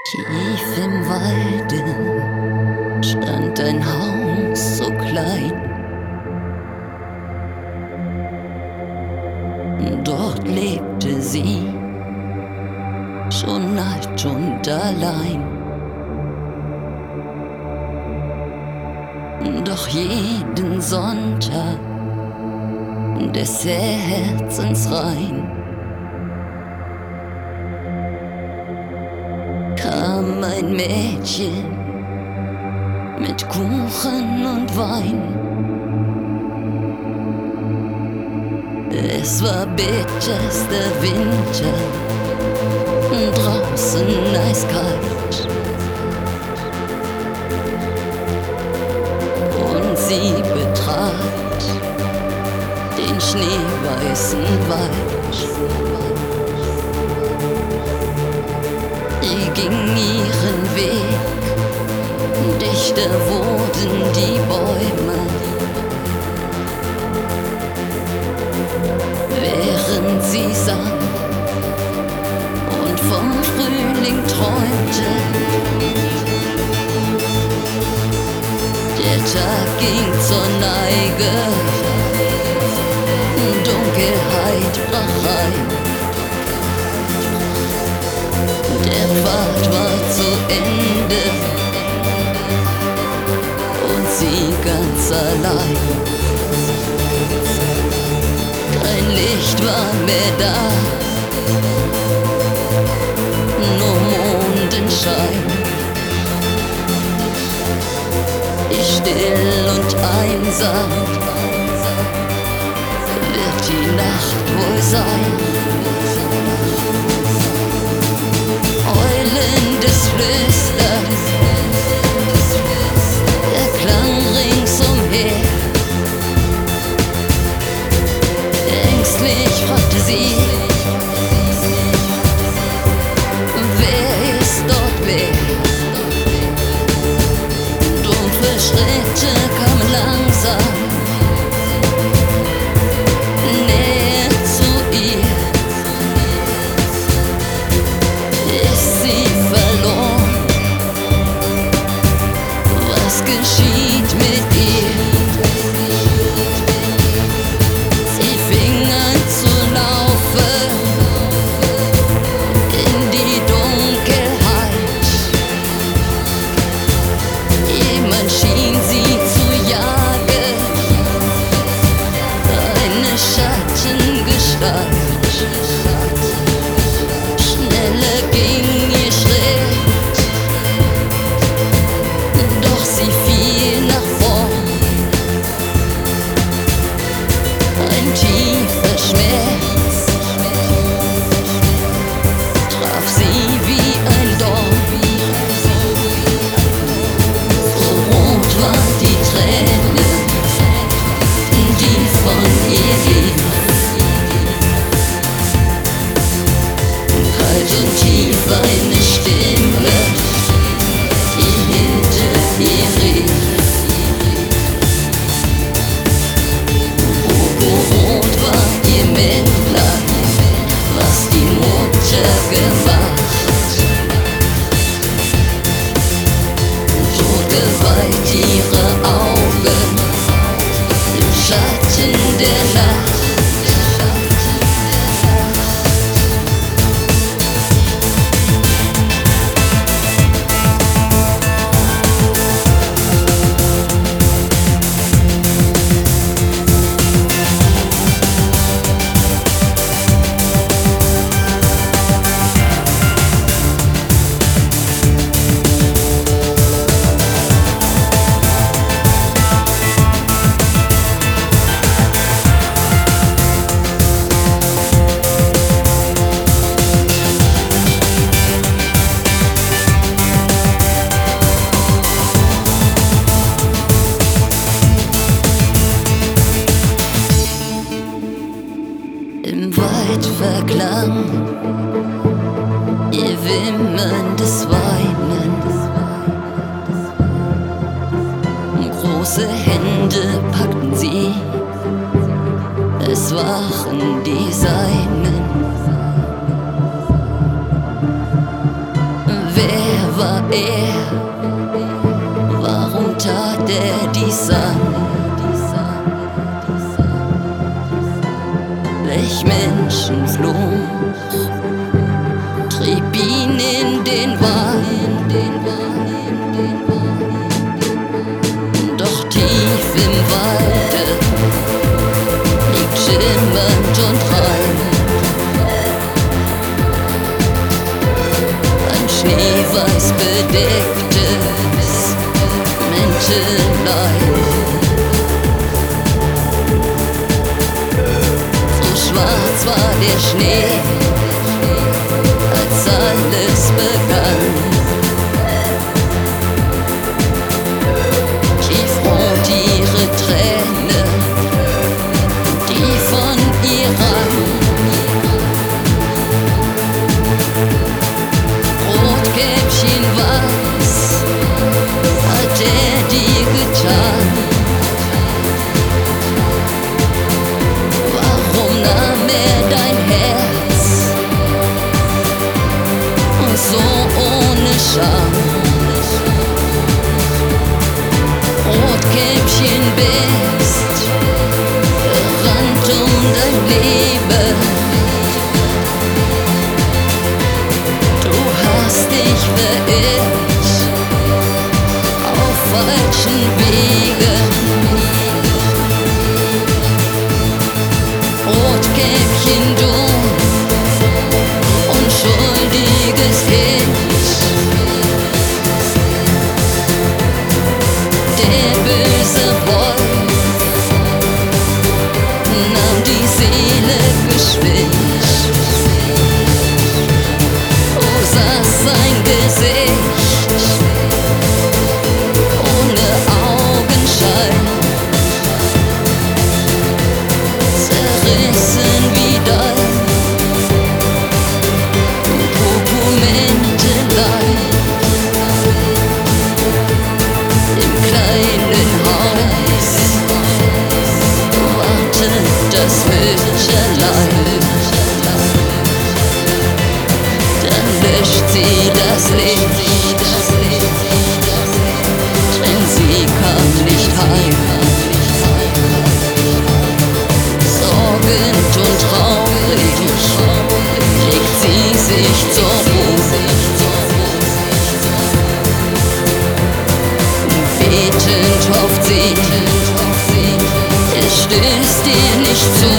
Tief im Walde stand ein Haus so klein. Dort lebte sie, schon alt und allein. Doch jeden Sonntag des Herzens rein kam ein Mädchen mit Kuchen und Wein. Es war bitterster Winter, draußen eiskalt, und sie betrat den schneeweißen Wald. Sie ging ihren Weg, dichter wurden die Bäume, während sie sang und vom Frühling träumte. Der Tag ging zur Neige, Dunkelheit brach ein. Der Pfad war zu Ende und sie ganz allein. Kein Licht war mehr da, nur Mondenschein. Wie still und einsam wird die Nacht wohl sein. Heulendes Flüstern erklang ringsumher. Ängstlich fragte sie, wer ist dort wer? Dumpfe Schritte kamen langsam näher zu ihr. Ist sie verloren? Was geschieht mit ihr? Sie fing an zu laufen in die Dunkelheit. Jemand schien sie zu jagen, eine Schattengestalt. Schneller ging ihr Schritt, doch sie fiel nach vorn. Ein tiefer Schmerz traf sie wie ein Dorn. So rot war die Träne, die von ihr ging. Kalt und tief eine Stimme, die hinter ihr rief. Rot war ihr Männlein, was die Mutter gemacht. Todgeweiht ihre Augen im Schatten der Nacht. Im Wald verklang ihr wimmerndes Weinen. Große Hände packten sie, es waren die Seinen. Wer er? Warum tat er dies an? Welch Menschenfluch trieb ihn in den Wahn? Doch tief im Walde liegt schimmernd und rein ein schneeweiß bedecktes Mäntelein. So schwarz war der Schnee, als alles begann. Tiefrot ihre Träne, die von ihr rann. Rotkäppchen was hat er dir getan? Warum nahm er dein Herz und so ohne Scham? Rotkäppchen bist gerannt dein Leben. Du hast dich verirrt auf falschen Wegen. Rotkäppchen, du unschuldiges Kind. Der böse Wolf nahm die Seele geschwind. Oh, saß sein Gesicht ohne Augenschein, zerrissen wie dein Dokumentelein. Im kleinen Haus wartet das Mütterlein. Dann löscht sie das Licht, denn sie kam nicht heim. Sorgend und traurig legt sie sich zur Ruhe. Betend hofft sie, es stößt ihr nicht zu.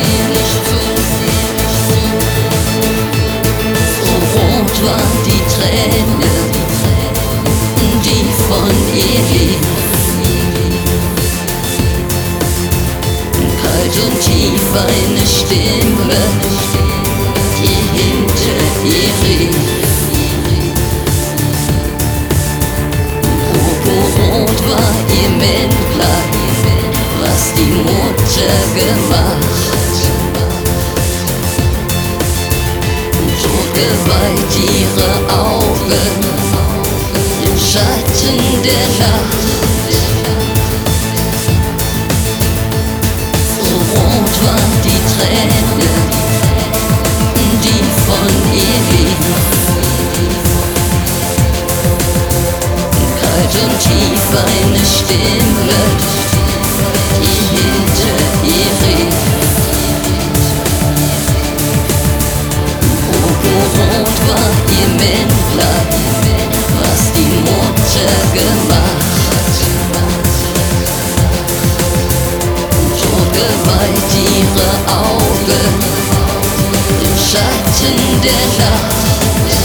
So rot war die Träne, die von ihr lief. Kalt und tief eine Stimme, die hinter ihr rief. Rot war ihr Männlein, was die Mutter gemacht. Totgeweiht ihre Augen im Schatten der Nacht. So rot war die Träne, die von ihr lief. Kalt und tief eine Stimme, die hinter ihr rief. Rot war ihr Männlein, was die Mutter gemacht. Totgeweiht ihre Augen im Schatten der Nacht.